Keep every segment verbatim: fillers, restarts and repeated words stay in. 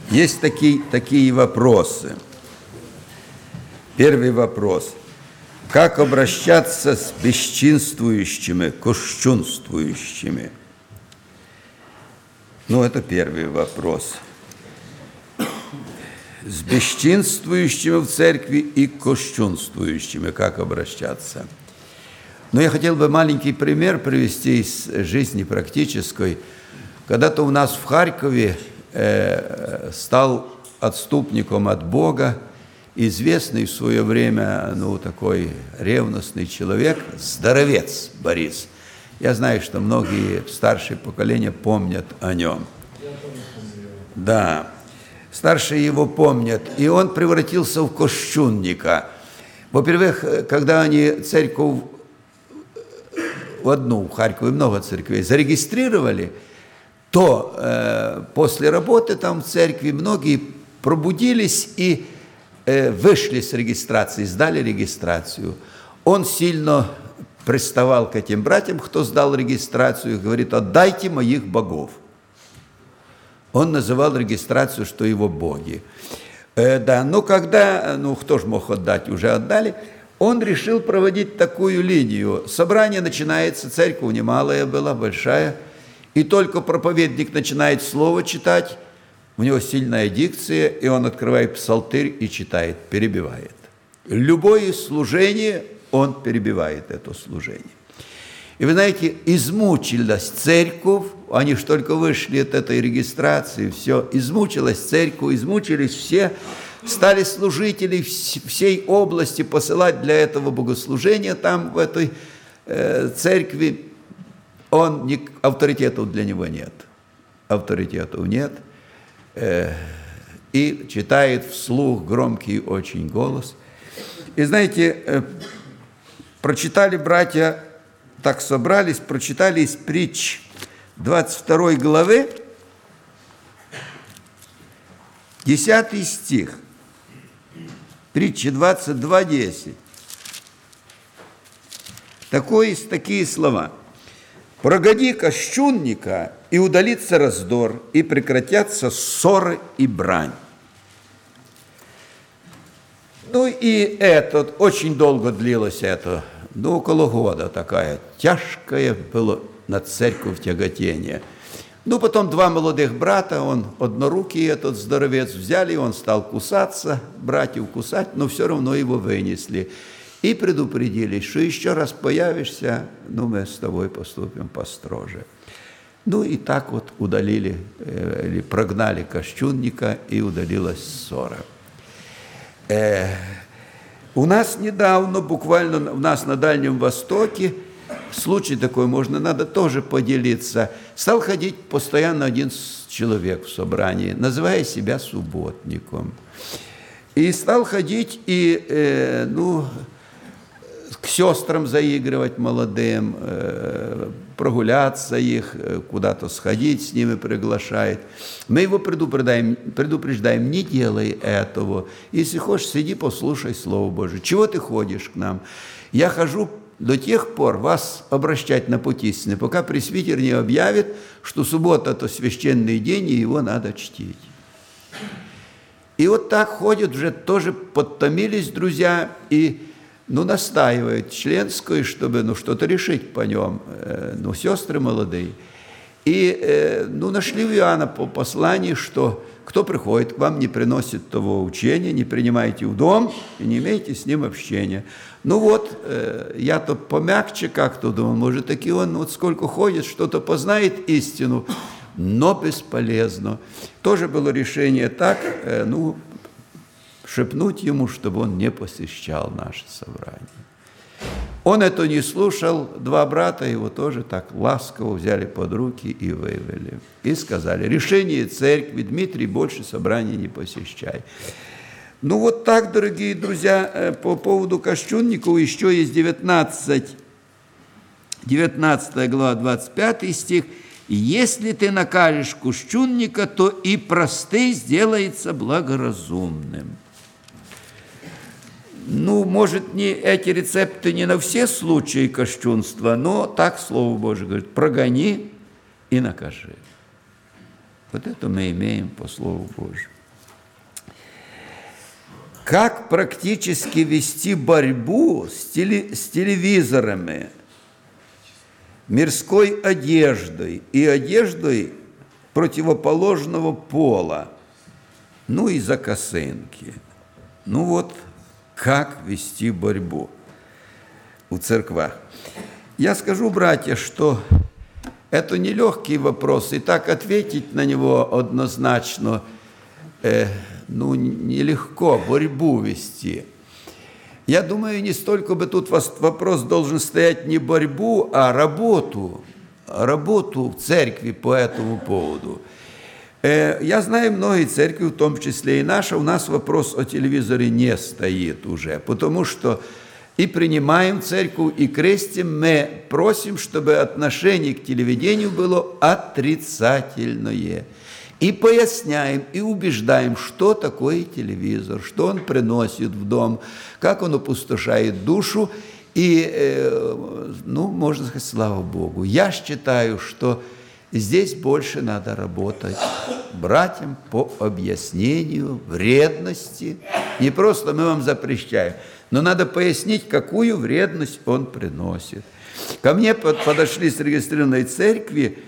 Есть такие, такие вопросы. Первый вопрос. Как обращаться с бесчинствующими, кощунствующими? Ну, это первый вопрос. С бесчинствующими в церкви и кощунствующими. Как обращаться? Но я хотел бы маленький пример привести из жизни практической. Когда-то у нас в Харькове э, стал отступником от Бога известный в свое время, ну, такой ревностный человек, здоровец Борис. Я знаю, что многие старшее поколение помнят о нем. Да, старшие его помнят. И он превратился в кощунника. Во-первых, когда они церковь, в одну в Харькове много церквей, зарегистрировали, то э, после работы там в церкви многие пробудились и э, вышли с регистрации, сдали регистрацию. Он сильно приставал к этим братьям, кто сдал регистрацию, и говорит: отдайте моих богов. Он называл регистрацию, что его боги. Э, да, но когда, ну кто ж мог отдать, уже отдали, он решил проводить такую линию. Собрание начинается, церковь немалая была, большая, и только проповедник начинает слово читать, у него сильная дикция, и он открывает псалтырь и читает, перебивает. Любое служение он перебивает, это служение. И вы знаете, измучилась церковь, они ж только вышли от этой регистрации, все, измучилась церковь, измучились все, стали служители всей области посылать для этого богослужения там, в этой э, церкви. Он, не, авторитетов для него нет. Авторитетов нет. Э, и читает вслух громкий очень голос. И знаете, э, прочитали братья, так собрались, прочитали из притч двадцать второй главы, десятый стих. Притча двадцать два десять. Такое, такие слова. «Прогони кощунника, и удалится раздор, и прекратятся ссоры и брань». Ну и это, очень долго длилось это, ну около года такая, тяжкое было над церковью тяготение. Ну, потом два молодых брата, он однорукий, этот здоровец, взяли, он стал кусаться, братьев кусать, но все равно его вынесли. И предупредили, что еще раз появишься, ну, мы с тобой поступим построже. Ну, и так вот удалили, э, или прогнали кощунника, и удалилась ссора. Э, у нас недавно, буквально у нас на Дальнем Востоке, случай такой, можно, надо тоже поделиться. Стал ходить постоянно один человек в собрании, называя себя субботником. И стал ходить и, э, ну, к сестрам заигрывать молодым, э, прогуляться их, э, куда-то сходить с ними приглашает. Мы его предупреждаем, предупреждаем, не делай этого. Если хочешь, сиди, послушай Слово Божие. Чего ты ходишь к нам? Я хожу до тех пор вас обращать на путь истины, пока пресвитер не объявит, что суббота – это священный день, и его надо чтить. И вот так ходят, уже тоже подтомились друзья, и ну, настаивают членскую, чтобы ну, что-то решить по нем, э, ну, сестры молодые. И э, ну, нашли в Иоанна по посланию, что кто приходит к вам, не приносит того учения, не принимайте в дом и не имейте с ним общения. Ну вот, э, я-то помягче как-то думал, может, таки он вот сколько ходит, что-то познает истину, но бесполезно. Тоже было решение так, э, ну, шепнуть ему, чтобы он не посещал наше собрание. Он это не слушал, два брата его тоже так ласково взяли под руки и вывели. И сказали, решение церкви, Дмитрий, больше собраний не посещай. Ну вот так, дорогие друзья, по поводу кощунников еще есть девятнадцать, девятнадцатая глава, двадцать пятый стих. «Если ты накажешь кощунника, то и простый сделается благоразумным». Ну, может, не эти рецепты не на все случаи кощунства, но так Слово Божие говорит, прогони и накажи. Вот это мы имеем по Слову Божию. как практически вести борьбу с, теле, с телевизорами, мирской одеждой и одеждой противоположного пола, ну и за косынки. Ну вот, как вести борьбу в церквах. Я скажу, братья, что это нелегкий вопрос, и так ответить на него однозначно, э, ну, нелегко борьбу вести. Я думаю, не столько бы тут вопрос должен стоять не борьбу, а работу, работу в церкви по этому поводу. Э, я знаю многие церкви, в том числе и наша, у нас вопрос о телевизоре не стоит уже, потому что и принимаем церковь, и крестим, мы просим, чтобы отношение к телевидению было отрицательное. И поясняем, и убеждаем, что такое телевизор, что он приносит в дом, как он опустошает душу. И, э, ну, можно сказать, слава Богу. Я считаю, что здесь больше надо работать братьям по объяснению вредности. Не просто мы вам запрещаем, но надо пояснить, какую вредность он приносит. Ко мне подошли с регистрированной церкви,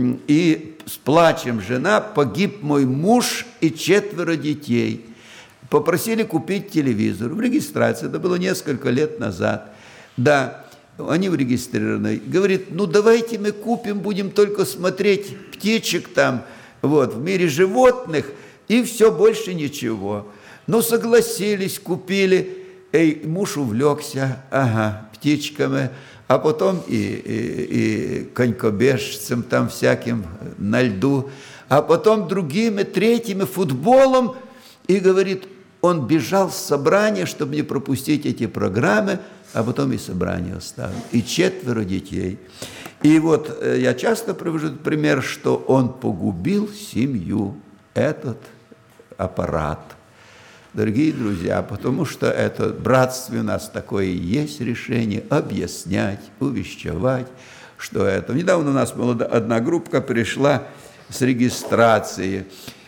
и с плачем жена: погиб мой муж и четверо детей. Попросили купить телевизор в регистрации, это было несколько лет назад. Да, они в регистрированной. Говорит, ну давайте мы купим, будем только смотреть птичек там, вот, в мире животных, и все, больше ничего. Ну согласились, купили. Эй, муж увлекся, ага, птичками, а потом и, и, и конькобежцем там всяким на льду, а потом другими, третьими, футболом. И, говорит, он бежал с собрания, чтобы не пропустить эти программы, а потом и собрание оставил. И четверо детей. И вот я часто привожу пример, что он погубил семью, этот аппарат. Дорогие друзья, потому что это братство у нас такое и есть решение объяснять, увещевать, что это. Недавно у нас одна группа пришла с регистрацией.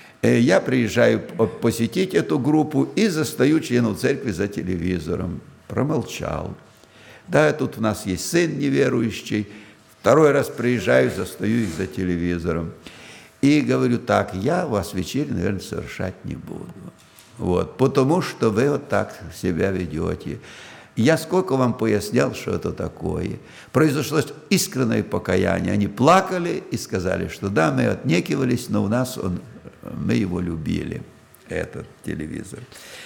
Я приезжаю посетить эту группу и застаю членов церкви за телевизором. Промолчал. Да, тут у нас есть сын неверующий. Второй раз приезжаю, застаю их за телевизором. И говорю так: я вас вечерю, наверное, совершать не буду. Вот, потому что вы вот так себя ведете. Я сколько вам пояснял, что это такое. Произошло искреннее покаяние. Они плакали и сказали, что да, мы отнекивались, но у нас он, мы его любили, этот телевизор.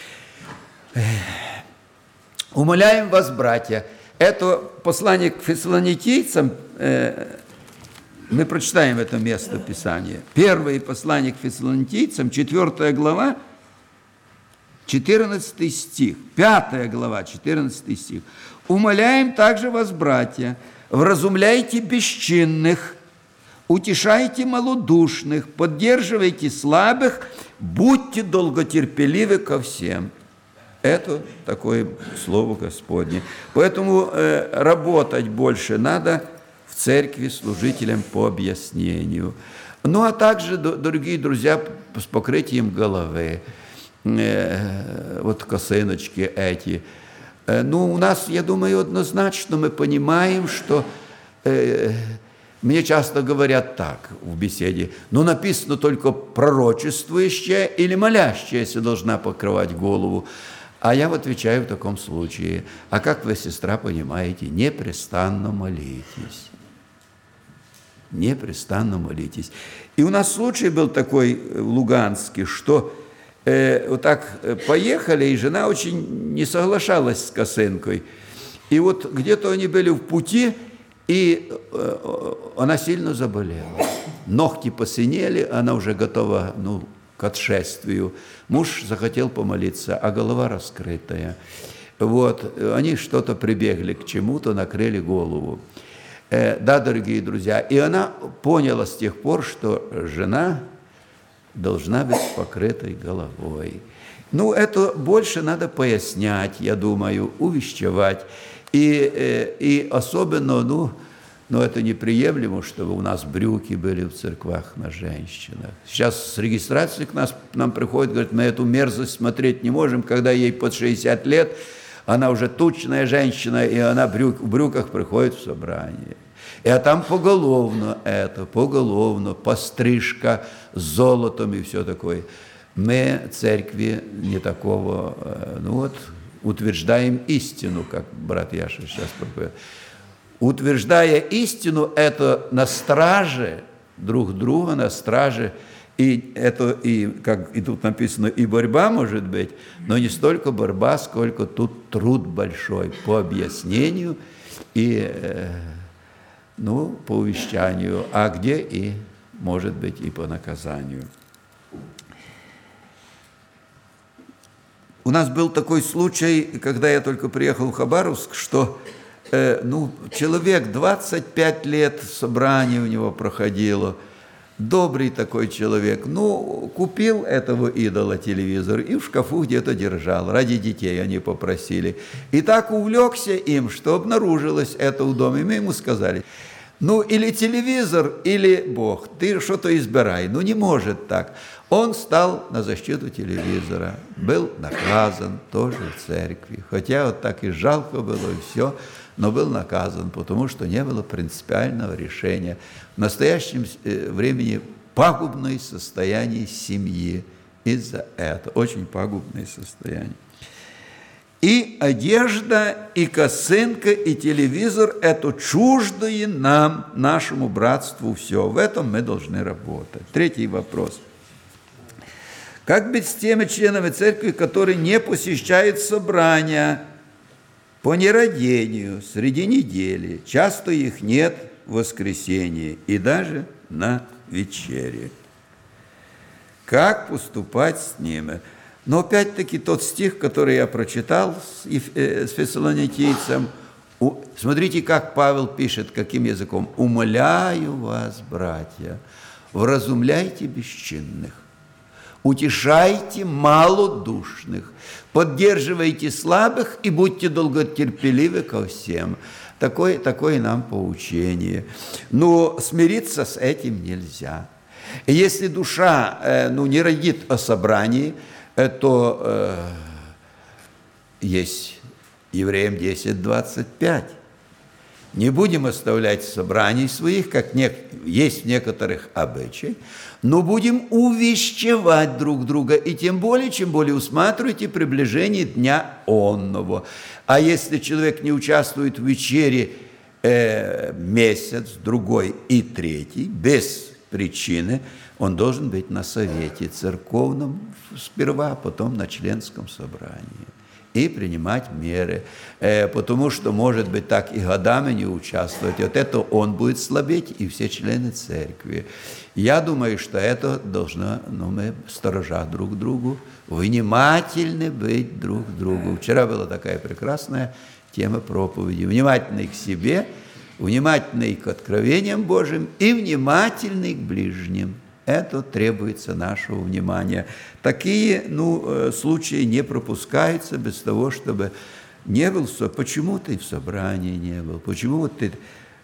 Умоляем вас, братья, это послание к фессалоникийцам, э, мы прочитаем это место Писания. Первое послание к фессалоникийцам, четвёртая глава, четырнадцатый стих, пятая глава, четырнадцатый стих. «Умоляем также вас, братья, вразумляйте бесчинных, утешайте малодушных, поддерживайте слабых, будьте долготерпеливы ко всем». Это такое слово Господне. Поэтому э, работать больше надо в церкви служителям по объяснению. Ну, а также, дорогие друзья, с покрытием головы. Вот косыночки эти. Ну, у нас, я думаю, однозначно мы понимаем, что э, мне часто говорят так в беседе: ну, написано только пророчествующая или молящаяся должна покрывать голову. А я отвечаю в таком случае: а как вы, сестра, понимаете, непрестанно молитесь. Непрестанно молитесь. И у нас случай был такой в Луганске, что Э, вот так поехали, и жена очень не соглашалась с косынкой. И вот где-то они были в пути, и э, она сильно заболела. Ногти посинели, она уже готова, ну, к отшествию. Муж захотел помолиться, а голова раскрытая. Вот, они что-то прибегли к чему-то, накрыли голову. Э, да, дорогие друзья, и она поняла с тех пор, что жена должна быть с покрытой головой. Ну, это больше надо пояснять, я думаю, увещевать. И, и особенно, ну, Но это неприемлемо, чтобы у нас брюки были в церквах на женщинах. Сейчас с регистрацией к, нас, к нам приходит, говорит, мы эту мерзость смотреть не можем, когда ей под шестьдесят лет, она уже тучная женщина, и она брюк, в брюках приходит в собрание. И а там поголовно это, поголовно, пострижка с золотом и все такое. Мы, церкви, не такого, ну вот, утверждаем истину, как брат Яша сейчас проповедует. Утверждая истину, это на страже друг друга, на страже, и это, и, как и тут написано, и борьба может быть, но не столько борьба, сколько тут труд большой по объяснению и, ну, по увещанию, а где и, может быть, и по наказанию. У нас был такой случай, когда я только приехал в Хабаровск, что ну, человек двадцать пять лет собрание у него проходило, добрый такой человек, ну, купил этого идола телевизор и в шкафу где-то держал, ради детей они попросили. И так увлекся им, что обнаружилось это в доме, мы ему сказали, ну, или телевизор, или Бог, ты что-то избирай, ну, не может так. Он стал на защиту телевизора, был наказан тоже в церкви, хотя вот так и жалко было, и все, но был наказан, потому что не было принципиального решения. В настоящем времени пагубное состояние семьи из-за этого, очень пагубное состояние. И одежда, и косынка, и телевизор – это чуждое нам, нашему братству все. В этом мы должны работать. Третий вопрос. Как быть с теми членами церкви, которые не посещают собрания по нерадению среди недели? Часто их нет в воскресенье и даже на вечере. Как поступать с ними? Но опять-таки тот стих, который я прочитал с Фессалоникийцам, смотрите, как Павел пишет, каким языком. «Умоляю вас, братья, вразумляйте бесчинных, утешайте малодушных, поддерживайте слабых и будьте долготерпеливы ко всем». Такое, такое нам поучение. Но смириться с этим нельзя. И если душа э, ну, не родит о собрании, э, то э, есть Евреям десять двадцать пять. Не будем оставлять собраний своих, как не, есть в некоторых обычаях, но будем увещевать друг друга, и тем более, чем более усматривайте приближение дня онного. А если человек не участвует в вечере э, месяц, другой и третий, без причины, он должен быть на совете церковном сперва, а потом на членском собрании. И принимать меры, э, потому что, может быть, так и годами не участвовать. И вот это он будет слабеть, и все члены церкви. Я думаю, что это должно, ну, мы, сторожа друг другу, внимательны быть друг к другу. Вчера была такая прекрасная тема проповеди. Внимательный к себе, внимательный к откровениям Божьим и внимательный к ближним. Это требуется нашего внимания. Такие, ну, случаи не пропускаются без того, чтобы не был, почему ты в собрании не был, почему вот ты,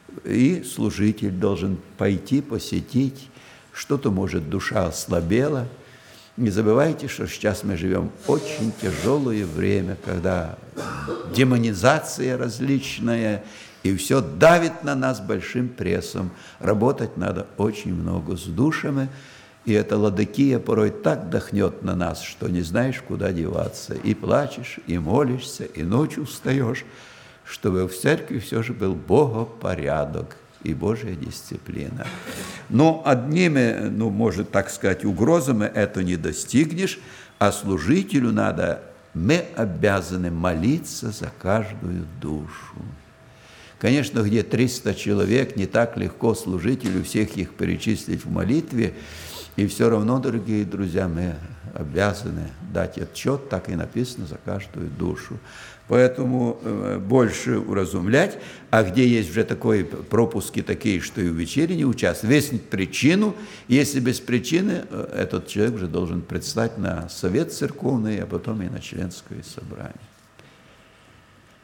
и служитель должен пойти посетить, что-то, может, душа ослабела. Не забывайте, что сейчас мы живем в очень тяжелое время, когда демонизация различная, и все давит на нас большим прессом. Работать надо очень много с душами, и эта ладыкия порой так дохнет на нас, что не знаешь, куда деваться. И плачешь, и молишься, и ночью встаешь, чтобы в церкви все же был богопорядок и Божья дисциплина. Но одними, ну, может так сказать, угрозами это не достигнешь, а служителю надо, мы обязаны молиться за каждую душу. Конечно, где триста человек, не так легко служителю всех их перечислить в молитве, и все равно, дорогие друзья, мы обязаны дать отчет, так и написано, за каждую душу. Поэтому э, больше уразумлять, а где есть уже такие пропуски, такие, что и в вечере не участвуют, выяснить причину, если без причины, э, этот человек уже должен предстать на совет церковный, а потом и на членское собрание.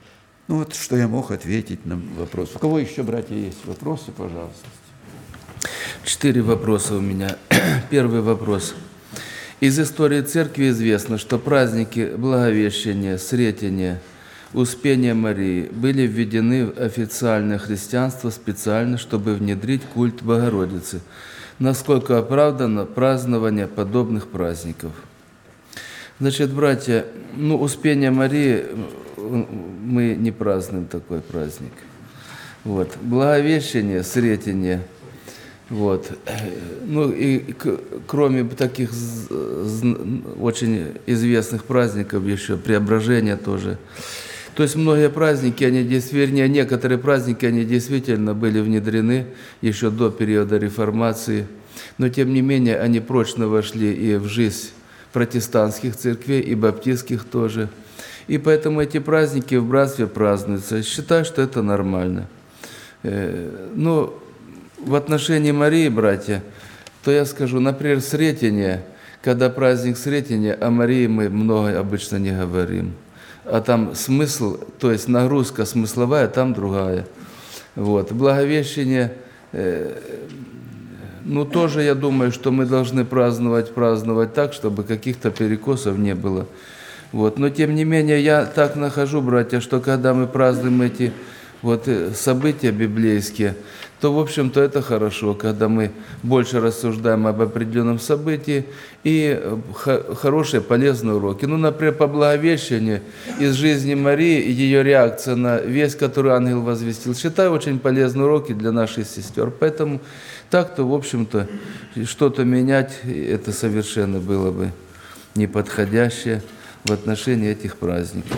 Ну вот что я мог ответить на вопрос. У кого еще, братья, есть вопросы, пожалуйста? Четыре вопроса у меня. Первый вопрос. Из истории церкви известно, что праздники Благовещения, Сретения, Успения Марии были введены в официальное христианство специально, чтобы внедрить культ Богородицы. Насколько оправдано празднование подобных праздников? Значит, братья, ну, Успение Марии мы не празднуем такой праздник. Вот. Благовещение, Сретение. Вот. Ну и кроме таких очень известных праздников еще, Преображение тоже. То есть многие праздники, они вернее, некоторые праздники, они действительно были внедрены еще до периода реформации, но тем не менее они прочно вошли и в жизнь протестантских церквей, и баптистских тоже. И поэтому эти праздники в братстве празднуются. Считаю, что это нормально. Ну, в отношении Марии, братья, то я скажу, например, Сретение, когда праздник Сретения, о Марии мы много обычно не говорим. А там смысл, то есть нагрузка смысловая, там другая. Вот. Благовещение, э, ну тоже я думаю, что мы должны праздновать, праздновать так, чтобы каких-то перекосов не было. Вот. Но тем не менее, я так нахожу, братья, что когда мы празднуем эти вот события библейские, то, в общем-то, это хорошо, когда мы больше рассуждаем об определенном событии и хорошие, полезные уроки. Ну, например, по Благовещению из жизни Марии и ее реакция на весть, которую ангел возвестил, считаю, очень полезные уроки для наших сестер. Поэтому так-то, в общем-то, что-то менять, это совершенно было бы неподходящее в отношении этих праздников.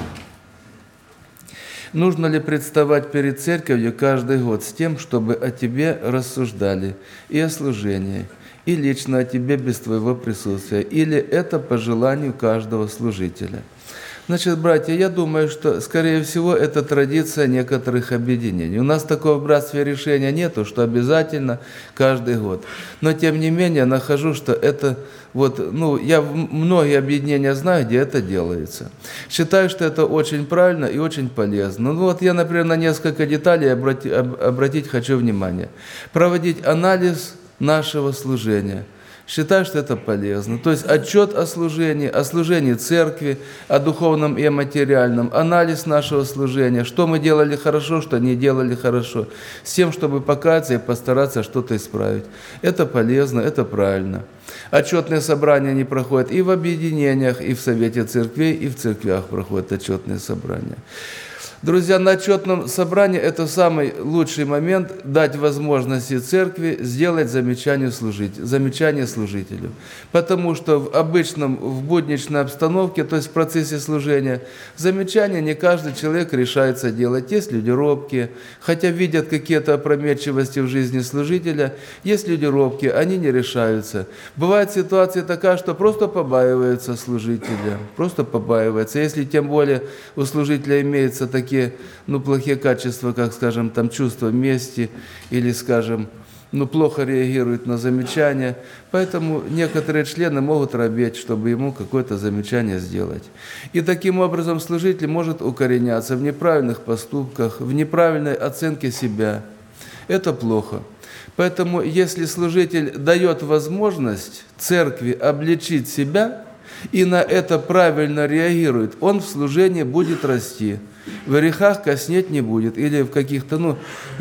Нужно ли представать перед церковью каждый год с тем, чтобы о тебе рассуждали и о служении, и лично о тебе без твоего присутствия, или это по желанию каждого служителя? Значит, братья, я думаю, что, скорее всего, это традиция некоторых объединений. У нас такого в братстве решения нету, что обязательно каждый год. Но, тем не менее, нахожу, что это, вот, ну, я многие объединения знаю, где это делается. Считаю, что это очень правильно и очень полезно. Ну, вот я, например, на несколько деталей обрати, обратить хочу внимание. Проводить анализ нашего служения. Считаю, что это полезно. То есть отчет о служении, о служении церкви, о духовном и о материальном, анализ нашего служения, что мы делали хорошо, что не делали хорошо, с тем, чтобы покаяться и постараться что-то исправить. Это полезно, это правильно. Отчетные собрания не проходят и в объединениях, и в Совете церквей, и в церквях проходят отчетные собрания. Друзья, на отчетном собрании это самый лучший момент дать возможности церкви сделать замечание, служить, замечание служителю. Потому что в обычном, в будничной обстановке, то есть в процессе служения, замечания не каждый человек решается делать. Есть люди робкие, хотя видят какие-то опрометчивости в жизни служителя, есть люди робкие, они не решаются. Бывает ситуация такая, что просто побаиваются служителя, просто побаиваются. Если тем более у служителя имеются такие ну, плохие качества, как, скажем, там, чувство мести или, скажем, ну, плохо реагирует на замечания. Поэтому некоторые члены могут робеть, чтобы ему какое-то замечание сделать. И таким образом служитель может укореняться в неправильных поступках, в неправильной оценке себя. Это плохо. Поэтому, если служитель дает возможность церкви обличить себя и на это правильно реагирует, он в служении будет расти. В грехах коснеть не будет, или в каких-то, ну,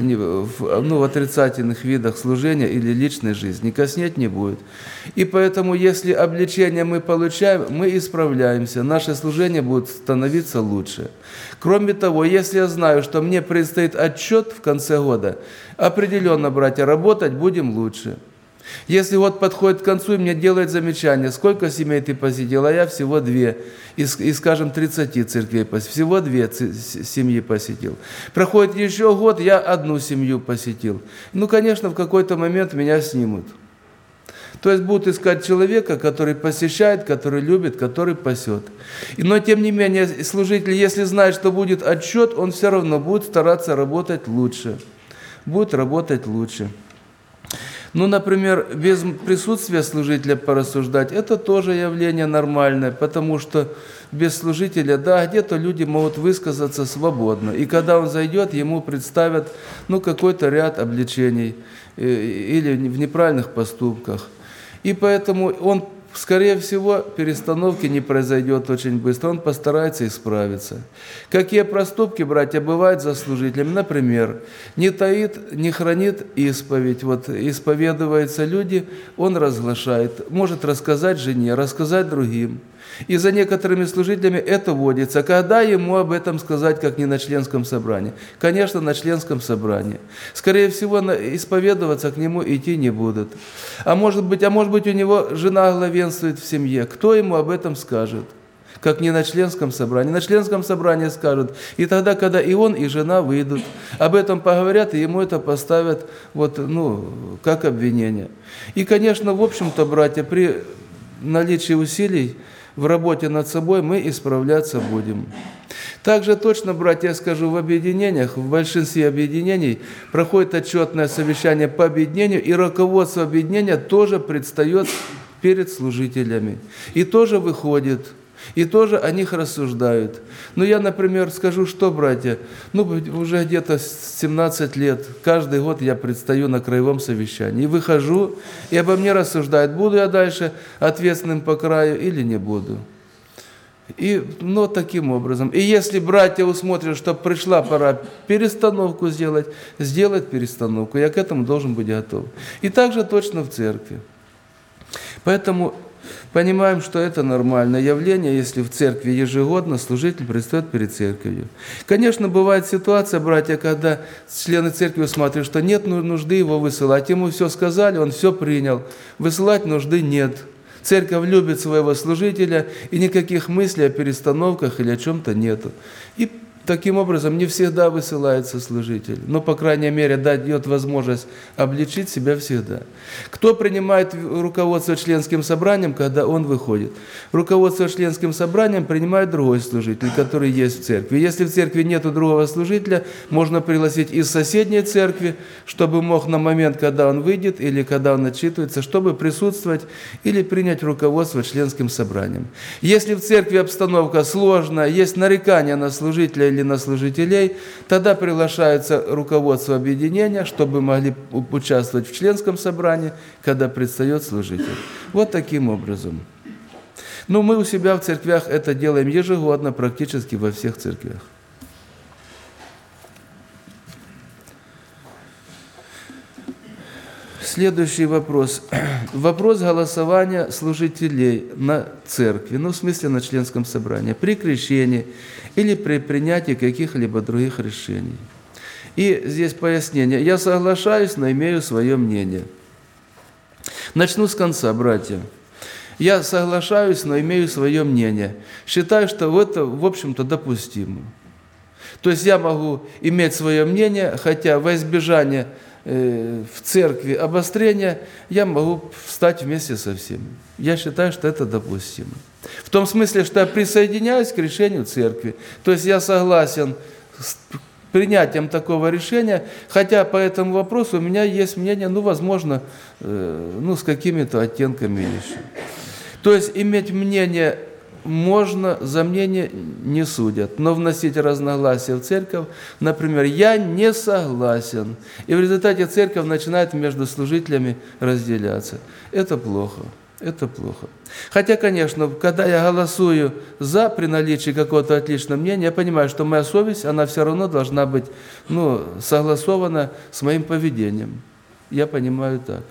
в, ну, в отрицательных видах служения или личной жизни коснеть не будет. И поэтому, если обличение мы получаем, мы исправляемся, наше служение будет становиться лучше. Кроме того, если я знаю, что мне предстоит отчет в конце года, определенно, братья, работать будем лучше. Если год подходит к концу, и мне делают замечание, сколько семей ты посетил, а я всего две, из, из скажем, тридцати церквей посетил, всего две семьи посетил. Проходит еще год, я одну семью посетил. Ну, конечно, в какой-то момент меня снимут. То есть будут искать человека, который посещает, который любит, который пасет. Но, тем не менее, служитель, если знает, что будет отчет, он все равно будет стараться работать лучше. Будет работать лучше. Ну, например, без присутствия служителя порассуждать, это тоже явление нормальное, потому что без служителя, да, где-то люди могут высказаться свободно. И когда он зайдет, ему представят, ну, какой-то ряд обличений или в неправильных поступках. И поэтому он, скорее всего, перестановки не произойдет очень быстро, он постарается исправиться. Какие проступки, братья, бывают за служителями? Например, не таит, не хранит исповедь. Вот исповедуются люди, он разглашает, может рассказать жене, рассказать другим. И за некоторыми служителями это водится. Когда ему об этом сказать, как не на членском собрании? Конечно, на членском собрании. Скорее всего, исповедоваться к нему идти не будут. А может быть, а может быть, у него жена главенствует в семье. Кто ему об этом скажет? Как не на членском собрании. На членском собрании скажут. И тогда, когда и он, и жена выйдут, об этом поговорят, и ему это поставят вот, ну, как обвинение. И, конечно, в общем-то, братья, при наличии усилий в работе над собой мы исправляться будем. Также точно, братья, я скажу, в объединениях, в большинстве объединений проходит отчетное совещание по объединению, и руководство объединения тоже предстает перед служителями. И тоже выходит, и тоже о них рассуждают. Ну, я, например, скажу, что, братья, ну, уже где-то семнадцать лет, каждый год я предстаю на краевом совещании. И выхожу, и обо мне рассуждают, буду я дальше ответственным по краю или не буду. И, ну, таким образом. И если братья усмотрят, что пришла пора перестановку сделать, сделать перестановку. Я к этому должен быть готов. И также точно в церкви. Поэтому понимаем, что это нормальное явление, если в церкви ежегодно служитель предстает перед церковью. Конечно, бывает ситуация, братья, когда члены церкви усматривают, что нет нужды его высылать. Ему все сказали, он все принял. Высылать нужды нет. Церковь любит своего служителя, и никаких мыслей о перестановках или о чем-то нету. И таким образом не всегда высылается служитель, но, по крайней мере, дает возможность обличить себя всегда. Кто принимает руководство членским собранием, когда он выходит? Руководство членским собранием принимает другой служитель, который есть в церкви. Если в церкви нет другого служителя, можно пригласить из соседней церкви, чтобы мог на момент, когда он выйдет или когда он отчитывается, чтобы присутствовать или принять руководство членским собранием. Если в церкви обстановка сложная, есть нарекания на служителя или на служителей, тогда приглашается руководство объединения, чтобы могли участвовать в членском собрании, когда предстает служитель. Вот таким образом. Но мы у себя в церквях это делаем ежегодно, практически во всех церквях. Следующий вопрос. Вопрос голосования служителей на церкви, ну, в смысле на членском собрании, при крещении или при принятии каких-либо других решений. И здесь пояснение. Я соглашаюсь, но имею свое мнение. Начну с конца, братья. Я соглашаюсь, но имею свое мнение. Считаю, что это, в общем-то, допустимо. То есть я могу иметь свое мнение, хотя во избежание в церкви обострения, я могу встать вместе со всеми. Я считаю, что это допустимо. В том смысле, что я присоединяюсь к решению церкви. То есть я согласен с принятием такого решения, хотя по этому вопросу у меня есть мнение, ну, возможно, ну, с какими-то оттенками еще. То есть иметь мнение можно, за мнение не судят, но вносить разногласия в церковь, например, я не согласен, и в результате церковь начинает между служителями разделяться. Это плохо, это плохо. Хотя, конечно, когда я голосую за, при наличии какого-то отличного мнения, я понимаю, что моя совесть, она все равно должна быть, ну, согласована с моим поведением. Я понимаю так.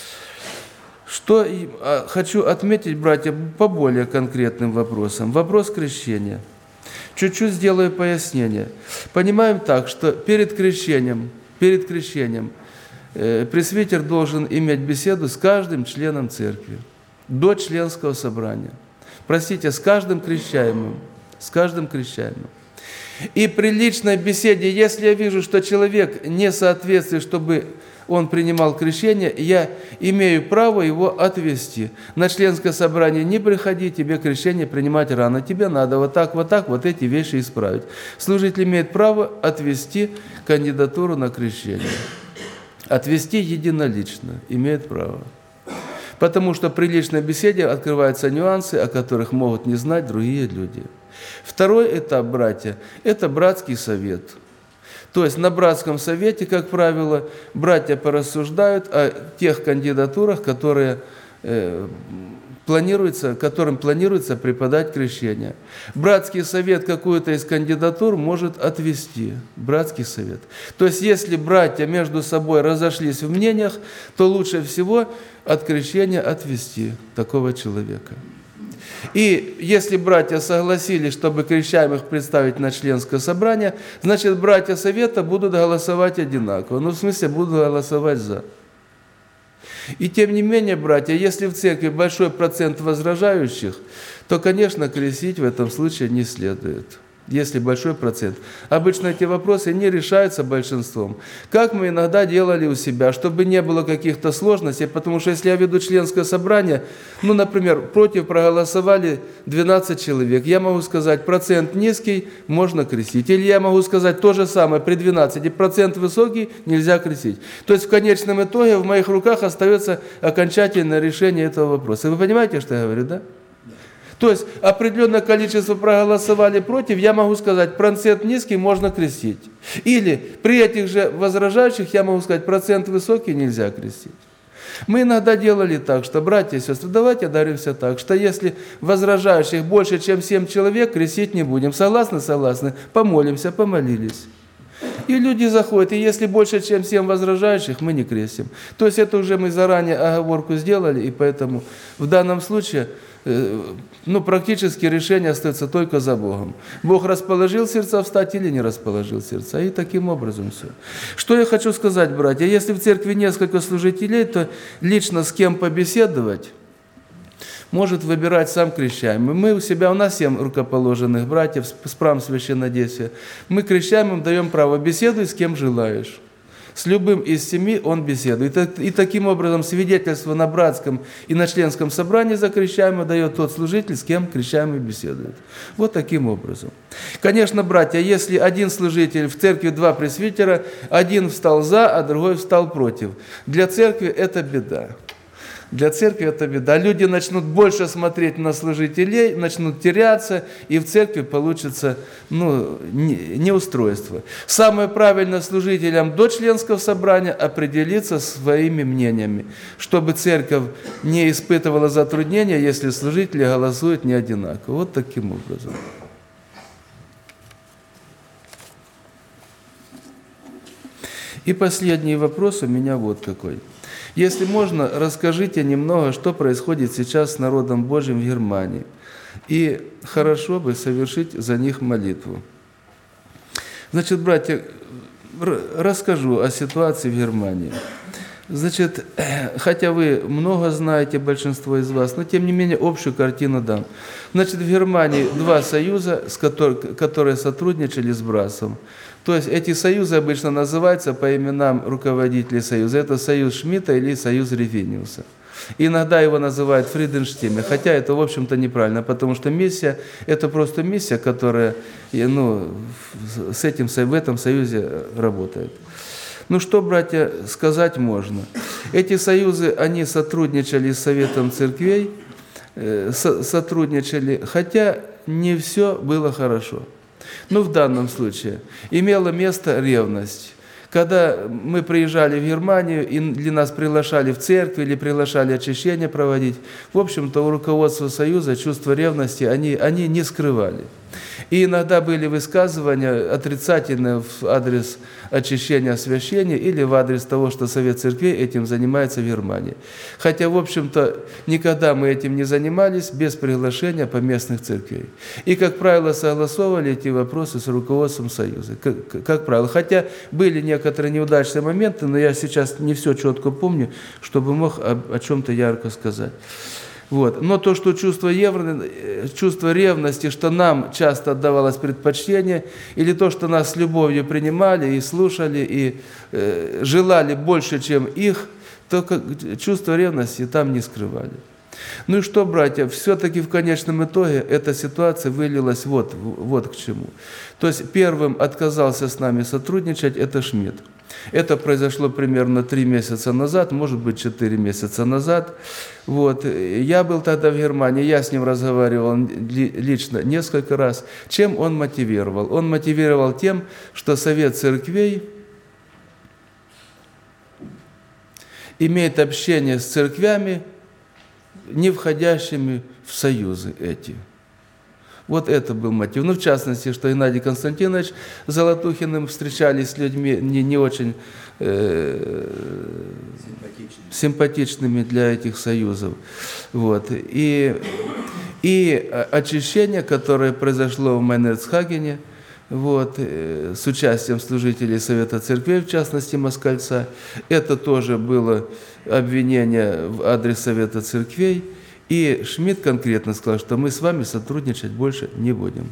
Что хочу отметить, братья, по более конкретным вопросам. Вопрос крещения. Чуть-чуть сделаю пояснение. Понимаем так, что перед крещением, перед крещением э, пресвитер должен иметь беседу с каждым членом церкви до членского собрания. Простите, с каждым крещаемым, с каждым крещаемым. И при личной беседе, если я вижу, что человек не соответствует, чтобы он принимал крещение, я имею право его отвести. На членское собрание не приходи, тебе крещение принимать рано. Тебе надо вот так, вот так, вот эти вещи исправить. Служитель имеет право отвести кандидатуру на крещение. отвести единолично, имеет право. Потому что при личной беседе открываются нюансы, о которых могут не знать другие люди. Второй этап, братья, это братский совет. То есть на братском совете, как правило, братья порассуждают о тех кандидатурах, которые, э, планируется, которым планируется преподать крещение. Братский совет какую-то из кандидатур может отвести. Братский совет. То есть если братья между собой разошлись в мнениях, то лучше всего от крещения отвести такого человека. И если братья согласились, чтобы крещаемых представить на членское собрание, значит, братья совета будут голосовать одинаково. Ну, в смысле, будут голосовать «за». И тем не менее, братья, если в церкви большой процент возражающих, то, конечно, крестить в этом случае не следует. Если большой процент. Обычно эти вопросы не решаются большинством. Как мы иногда делали у себя, чтобы не было каких-то сложностей, потому что если я веду членское собрание, ну, например, против проголосовали двенадцать человек, я могу сказать, процент низкий, можно крестить. Или я могу сказать то же самое, при двенадцати, процент высокий, нельзя крестить. То есть в конечном итоге в моих руках остается окончательное решение этого вопроса. Вы понимаете, что я говорю, да? То есть определенное количество проголосовали против, я могу сказать, процент низкий, можно крестить. Или при этих же возражающих я могу сказать, процент высокий, нельзя крестить. Мы иногда делали так, что, братья и сестры, давайте договоримся так, что если возражающих больше, чем семь человек, крестить не будем. Согласны? Согласны. Помолимся, помолились. И люди заходят, и если больше, чем семь возражающих, мы не крестим. То есть это уже мы заранее оговорку сделали, и поэтому в данном случае ну, практически решение остается только за Богом. Бог расположил сердца встать или не расположил сердца. И таким образом все. Что я хочу сказать, братья? Если в церкви несколько служителей, то лично с кем побеседовать может выбирать сам крещаемый. Мы у себя, у нас семь рукоположенных братьев с правом священнодействия. Мы крещаемым даем право беседовать с кем желаешь. С любым из семи он беседует. И таким образом свидетельство на братском и на членском собрании за крещаемого дает тот служитель, с кем крещаемый беседует. Вот таким образом. Конечно, братья, если один служитель, в церкви два пресвитера, один встал за, а другой встал против. Для церкви это беда. Для церкви это беда. Люди начнут больше смотреть на служителей, начнут теряться, и в церкви получится ну, неустройство. Самое правильное служителям до членского собрания определиться своими мнениями, чтобы церковь не испытывала затруднения, если служители голосуют не одинаково. Вот таким образом. И последний вопрос у меня вот какой. Если можно, расскажите немного, что происходит сейчас с народом Божьим в Германии. И хорошо бы совершить за них молитву. Значит, братья, расскажу о ситуации в Германии. Значит, хотя вы много знаете, большинство из вас, но тем не менее общую картину дам. Значит, в Германии два союза, которые сотрудничали с Брасом. То есть эти союзы обычно называются по именам руководителей союза. Это союз Шмидта или союз Ревиниуса. Иногда его называют Фриденштейме, хотя это, в общем-то, неправильно, потому что миссия – это просто миссия, которая ну, с этим, в этом союзе работает. Ну что, братья, сказать можно. Эти союзы, они сотрудничали с Советом Церквей, сотрудничали, хотя не все было хорошо. Но в данном случае имела место ревность. Когда мы приезжали в Германию, или нас приглашали в церковь, или приглашали очищение проводить, в общем-то, у руководства Союза чувство ревности они, они не скрывали. И иногда были высказывания отрицательные в адрес очищения освящения или в адрес того, что Совет Церквей этим занимается в Германии. Хотя, в общем-то, никогда мы этим не занимались без приглашения поместных церквей. И, как правило, согласовывали эти вопросы с руководством Союза. Как, как правило. Хотя были некоторые неудачные моменты, но я сейчас не все четко помню, чтобы мог о, о чем-то ярко сказать. Вот. Но то, что чувство, евро, чувство ревности, что нам часто отдавалось предпочтение, или то, что нас с любовью принимали и слушали, и э, желали больше, чем их, то как, чувство ревности там не скрывали. Ну и что, братья, все-таки в конечном итоге эта ситуация вылилась вот, вот к чему. То есть первым отказался с нами сотрудничать, это Шмидт. Это произошло примерно три месяца назад, может быть, четыре месяца назад. Вот. Я был тогда в Германии, я с ним разговаривал лично несколько раз. Чем он мотивировал? Он мотивировал тем, что Совет Церквей имеет общение с церквями, не входящими в союзы эти. Вот это был мотив. Ну, в частности, что Геннадий Константинович с Золотухиным встречались с людьми не, не очень э, симпатичными. симпатичными для этих союзов. Вот. И, и очищение, которое произошло в Майнерцхагене, вот, э, с участием служителей Совета Церквей, в частности Москальца, это тоже было обвинение в адрес Совета Церквей. И Шмидт конкретно сказал, что мы с вами сотрудничать больше не будем.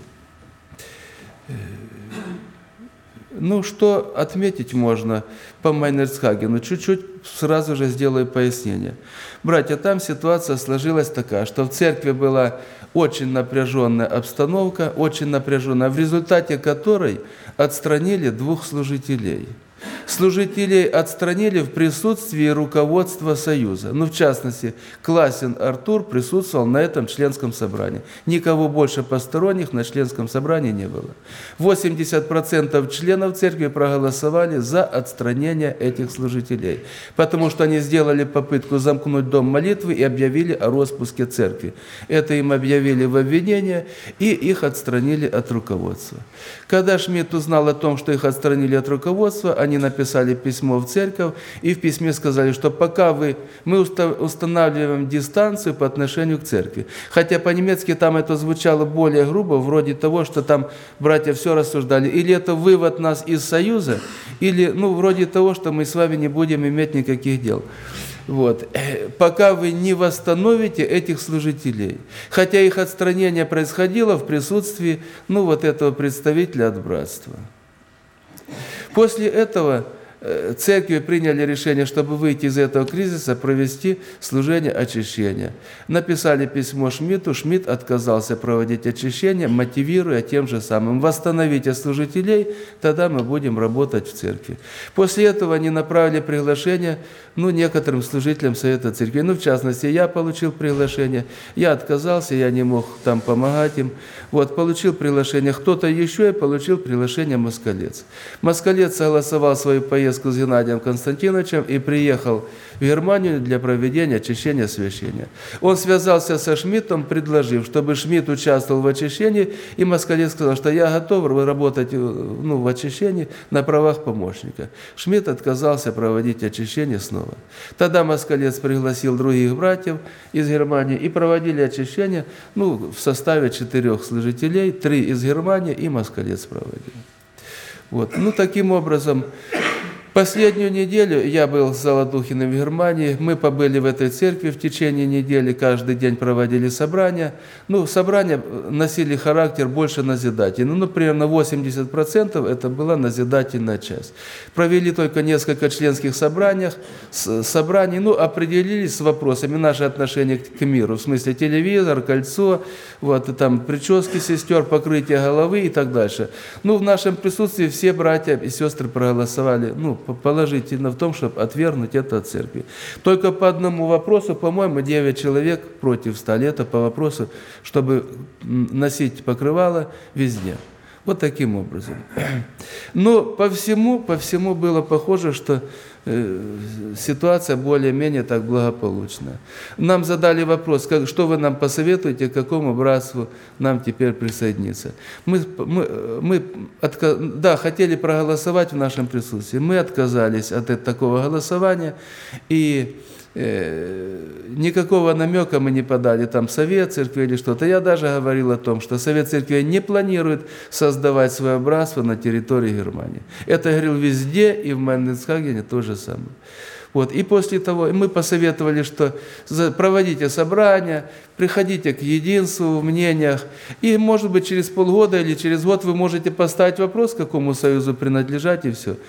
Ну, что отметить можно по Майнерцхагену? Чуть-чуть сразу же сделаю пояснение. Братья, там ситуация сложилась такая, что в церкви была очень напряженная обстановка, очень напряженная, в результате которой отстранили двух служителей. Служителей отстранили в присутствии руководства Союза. Ну, в частности, Класин Артур присутствовал на этом членском собрании. Никого больше посторонних на членском собрании не было. восемьдесят процентов членов церкви проголосовали за отстранение этих служителей, потому что они сделали попытку замкнуть дом молитвы и объявили о распуске церкви. Это им объявили в обвинение, и их отстранили от руководства. Когда Шмидт узнал о том, что их отстранили от руководства, они написали письмо в церковь, и в письме сказали, что пока вы, мы устанавливаем дистанцию по отношению к церкви. Хотя по-немецки там это звучало более грубо, вроде того, что там братья все рассуждали. Или это вывод нас из союза, или, ну, вроде того, что мы с вами не будем иметь никаких дел. Вот. Пока вы не восстановите этих служителей. Хотя их отстранение происходило в присутствии, ну, вот этого представителя от братства. После этого церкви приняли решение, чтобы выйти из этого кризиса, провести служение очищения. Написали письмо Шмидту, Шмидт отказался проводить очищение, мотивируя тем же самым: восстановите служителей, тогда мы будем работать в церкви. После этого они направили приглашение, ну, некоторым служителям Совета Церкви. Ну, в частности, я получил приглашение, я отказался, я не мог там помогать им. Вот, получил приглашение кто-то еще и получил приглашение Москалец. Москалец согласовал свою поездку с Геннадием Константиновичем и приехал в Германию для проведения очищения священия. Он связался со Шмидтом, предложив, чтобы Шмидт участвовал в очищении, и Москалец сказал, что я готов работать, ну, в очищении на правах помощника. Шмидт отказался проводить очищение снова. Тогда Москалец пригласил других братьев из Германии и проводили очищение, ну, в составе четырех служителей, три из Германии и Москалец проводил. Вот. Ну, таким образом, последнюю неделю я был с Золотухиным в Германии, мы побыли в этой церкви в течение недели, каждый день проводили собрания. Ну, собрания носили характер больше назидательный, ну, примерно восемьдесят процентов это была назидательная часть. Провели только несколько членских собраний, собраний, ну, определились с вопросами нашего отношения к миру, в смысле телевизор, кольцо, вот, и там прически сестер, покрытие головы и так дальше. Ну, в нашем присутствии все братья и сестры проголосовали, ну, положительно в том, чтобы отвергнуть это от церкви. Только по одному вопросу, по-моему, девять человек против стали. Это по вопросу, чтобы носить покрывало везде. Вот таким образом. Но по всему, по всему было похоже, что э, ситуация более-менее так благополучная. Нам задали вопрос, как, что вы нам посоветуете, к какому братству нам теперь присоединиться. Мы, мы, мы отка... да, хотели проголосовать в нашем присутствии. Мы отказались от такого голосования, и э, никакого намека мы не подали, там, Совет Церкви или что-то. Я даже говорил о том, что Совет Церкви не планирует создавать свое братство на территории Германии. Это я говорил везде, и в Майнерцхагене то же самое. Вот. И после того мы посоветовали, что проводите собрания, приходите к единству в мнениях, и, может быть, через полгода или через год вы можете поставить вопрос, к какому союзу принадлежать, и все.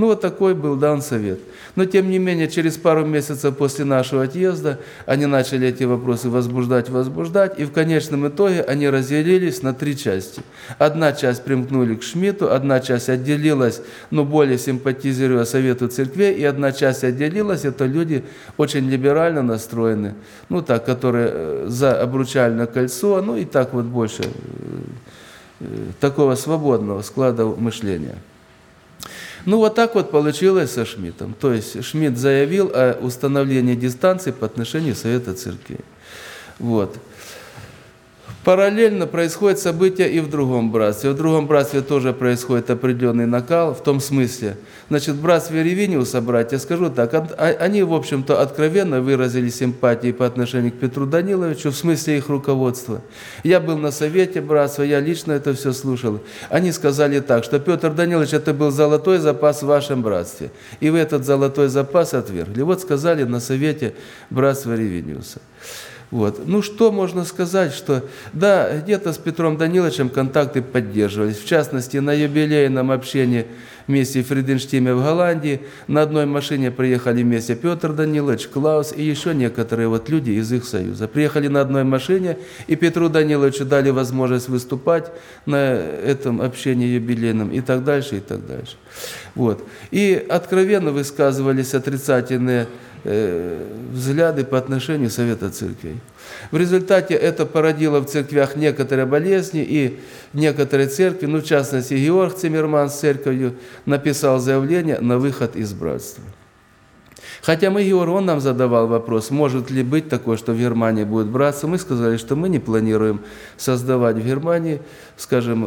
Ну, вот такой был дан совет. Но, тем не менее, через пару месяцев после нашего отъезда они начали эти вопросы возбуждать, возбуждать, и в конечном итоге они разделились на три части. Одна часть примкнули к Шмидту, одна часть отделилась, но более симпатизируя Совету Церквей, и одна часть отделилась, это люди очень либерально настроены, ну так, которые за обручальное кольцо, ну и так вот больше такого свободного склада мышления. Ну, вот так вот получилось со Шмидтом. То есть Шмидт заявил о установлении дистанции по отношению Совета Церквей. Вот. Параллельно происходят события и в другом братстве. В другом братстве тоже происходит определенный накал, в том смысле. Значит, в братстве Ревиниуса, братья, скажу так, они, в общем-то, откровенно выразили симпатии по отношению к Петру Даниловичу, в смысле их руководства. Я был на совете братства, я лично это все слушал. Они сказали так, что Петр Данилович, это был золотой запас в вашем братстве, и вы этот золотой запас отвергли. Вот сказали на совете братства Ревиниуса. Вот. Ну, что можно сказать, что да, где-то с Петром Даниловичем контакты поддерживались. В частности, на юбилейном общении вместе в Фриденштиме в Голландии на одной машине приехали вместе Петр Данилович, Клаус и еще некоторые вот люди из их союза. Приехали на одной машине, и Петру Даниловичу дали возможность выступать на этом общении юбилейном и так дальше, и так дальше. Вот. И откровенно высказывались отрицательные взгляды по отношению Совета Церквей. В результате это породило в церквях некоторые болезни, и некоторые церкви, ну в частности Георг Циммерман с церковью, написал заявление на выход из братства. Хотя мы, Георг, он нам задавал вопрос, может ли быть такое, что в Германии будет братство. Мы сказали, что мы не планируем создавать в Германии, скажем,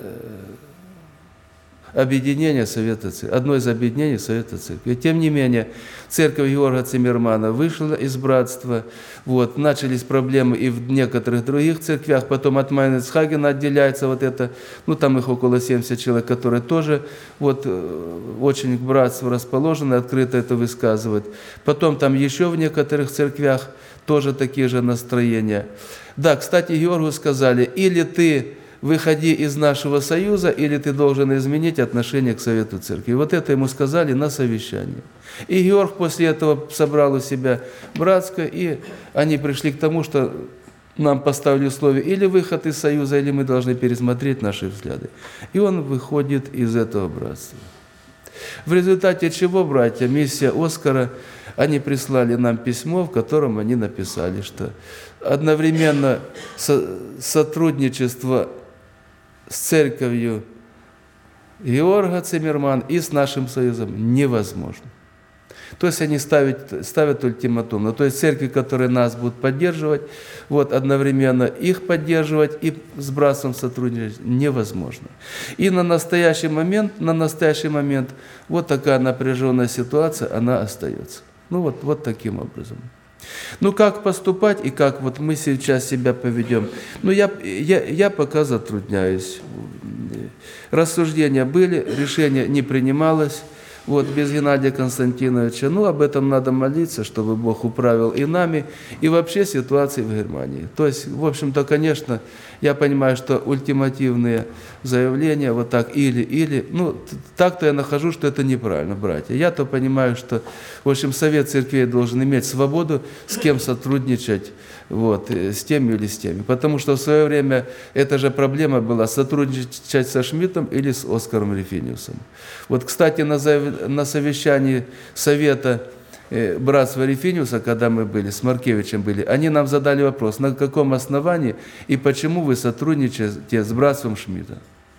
объединение Совета Церкви, одно из объединений Совета Церкви. Тем не менее, церковь Георга Циммермана вышла из братства, вот, начались проблемы и в некоторых других церквях, потом от Майнцхагена отделяется вот это, ну там их около семьдесят человек, которые тоже вот, очень к братству расположены, открыто это высказывают. Потом там еще в некоторых церквях тоже такие же настроения. Да, кстати, Георгу сказали, или ты выходи из нашего союза, или ты должен изменить отношение к Совету Церкви. Вот это ему сказали на совещании. И Георг после этого собрал у себя братское, и они пришли к тому, что нам поставили условие или выход из союза, или мы должны пересмотреть наши взгляды. И он выходит из этого братства. В результате чего, братья, миссия Оскара, они прислали нам письмо, в котором они написали, что одновременно со- сотрудничество с церковью Георга Циммерман и с нашим союзом невозможно. То есть они ставят, ставят ультиматум. То есть церкви, которые нас будут поддерживать, вот одновременно их поддерживать и с братством сотрудничать невозможно. И на настоящий момент, на настоящий момент вот такая напряженная ситуация, она остается. Ну вот, вот таким образом. Ну, как поступать и как вот мы сейчас себя поведем? Ну, я, я, я пока затрудняюсь. Рассуждения были, решение не принималось. Вот, без Геннадия Константиновича. Ну, об этом надо молиться, чтобы Бог управил и нами, и вообще ситуацией в Германии. То есть, в общем-то, конечно, я понимаю, что ультимативные заявления, вот так, или-или, ну, так-то я нахожу, что это неправильно, братья. Я-то понимаю, что, в общем, Совет Церквей должен иметь свободу, с кем сотрудничать, вот, с теми или с теми. Потому что в свое время эта же проблема была, сотрудничать со Шмидтом или с Оскаром Рефиниусом. Вот, кстати, на, зав... на совещании Совета э, братства Рефиниуса, когда мы были, с Маркевичем были, они нам задали вопрос, на каком основании и почему вы сотрудничаете с братством Шмидта.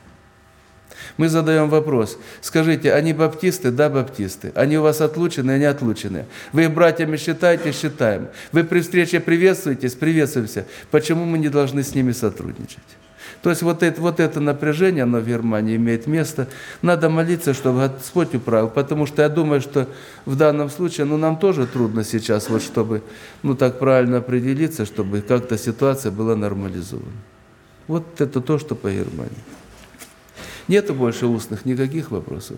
Мы задаем вопрос, скажите, они баптисты? Да, баптисты. Они у вас отлучены, не отлучены. Вы их братьями считаете? Считаем. Вы при встрече приветствуетесь? Приветствуемся. Почему мы не должны с ними сотрудничать? То есть вот это, вот это напряжение, оно в Германии имеет место. Надо молиться, чтобы Господь управил, потому что я думаю, что в данном случае, ну, нам тоже трудно сейчас, вот, чтобы, ну, так правильно определиться, чтобы как-то ситуация была нормализована. Вот это то, что по Германии. Нету больше устных никаких вопросов.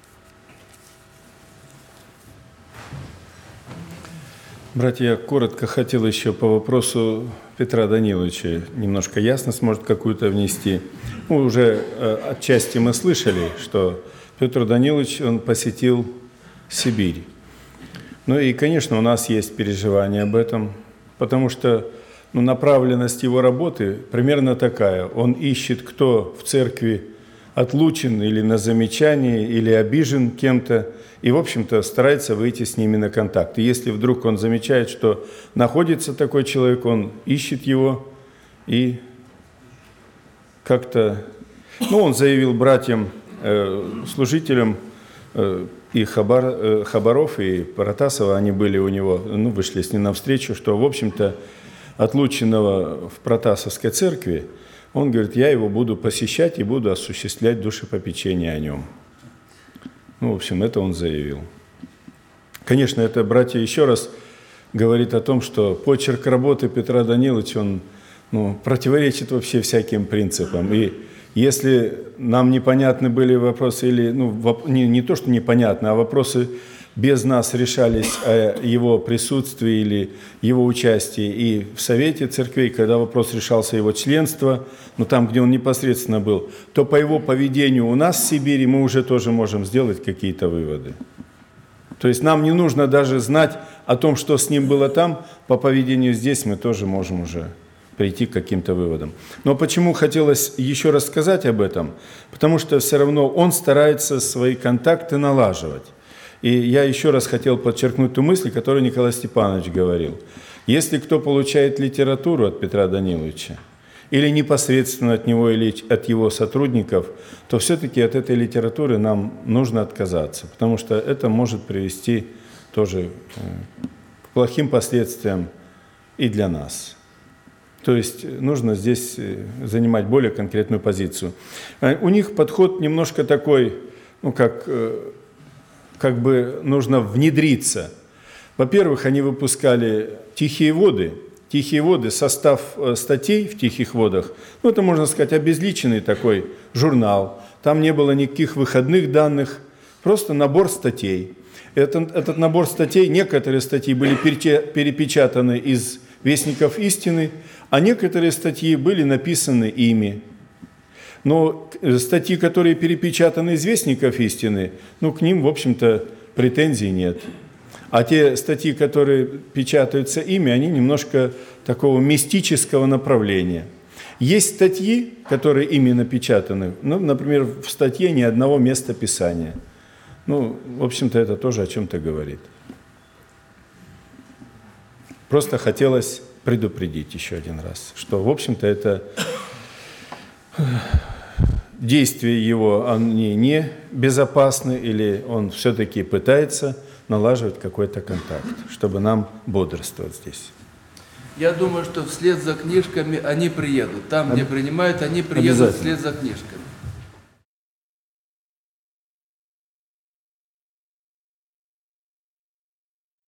Братья, я коротко хотел еще по вопросу Петра Даниловича немножко ясность, может, какую-то внести. Ну, уже э, отчасти мы слышали, что Петр Данилович, он посетил Сибирь. Ну и, конечно, у нас есть переживания об этом, потому что ну, направленность его работы примерно такая. Он ищет, кто в церкви отлучен или на замечание, или обижен кем-то, и, в общем-то, старается выйти с ними на контакт. И если вдруг он замечает, что находится такой человек, он ищет его и как-то... Ну, он заявил братьям, э, служителям, э, и Хабар, э, Хабаров, и Протасова, они были у него, ну, вышли с ним навстречу, что, в общем-то, отлученного в Протасовской церкви, он говорит, я его буду посещать и буду осуществлять душепопечение о нем. Ну, в общем, это он заявил. Конечно, это, братья, еще раз говорит о том, что почерк работы Петра Даниловича, он ну, противоречит вообще всяким принципам. И если нам непонятны были вопросы, или ну, не, не то, что непонятны, а вопросы без нас решались о его присутствии или его участии и в Совете Церквей, когда вопрос решался его членства, ну там, где он непосредственно был, то по его поведению у нас в Сибири мы уже тоже можем сделать какие-то выводы. То есть нам не нужно даже знать о том, что с ним было там, по поведению здесь мы тоже можем уже прийти к каким-то выводам. Но почему хотелось еще раз сказать об этом? Потому что все равно он старается свои контакты налаживать. И я еще раз хотел подчеркнуть ту мысль, которую Николай Степанович говорил. Если кто получает литературу от Петра Даниловича, или непосредственно от него, или от его сотрудников, то все-таки от этой литературы нам нужно отказаться, потому что это может привести тоже к плохим последствиям и для нас. То есть нужно здесь занимать более конкретную позицию. У них подход немножко такой, ну как... как бы нужно внедриться. Во-первых, они выпускали «Тихие воды». «Тихие воды», состав статей в «Тихих водах», ну, это, можно сказать, обезличенный такой журнал. Там не было никаких выходных данных, просто набор статей. Этот, этот набор статей, некоторые статьи были перепечатаны из «Вестников истины», а некоторые статьи были написаны ими. Но статьи, которые перепечатаны из «Вестников истины», ну, к ним, в общем-то, претензий нет. А те статьи, которые печатаются ими, они немножко такого мистического направления. Есть статьи, которые ими напечатаны, ну, например, в статье ни одного места Писания. Ну, в общем-то, это тоже о чем-то говорит. Просто хотелось предупредить еще один раз, что, в общем-то, это... действия его, они не безопасны, или он все-таки пытается налаживать какой-то контакт, чтобы нам бодрствовать здесь. Я думаю, что вслед за книжками они приедут. Там, где принимают, они приедут вслед за книжками.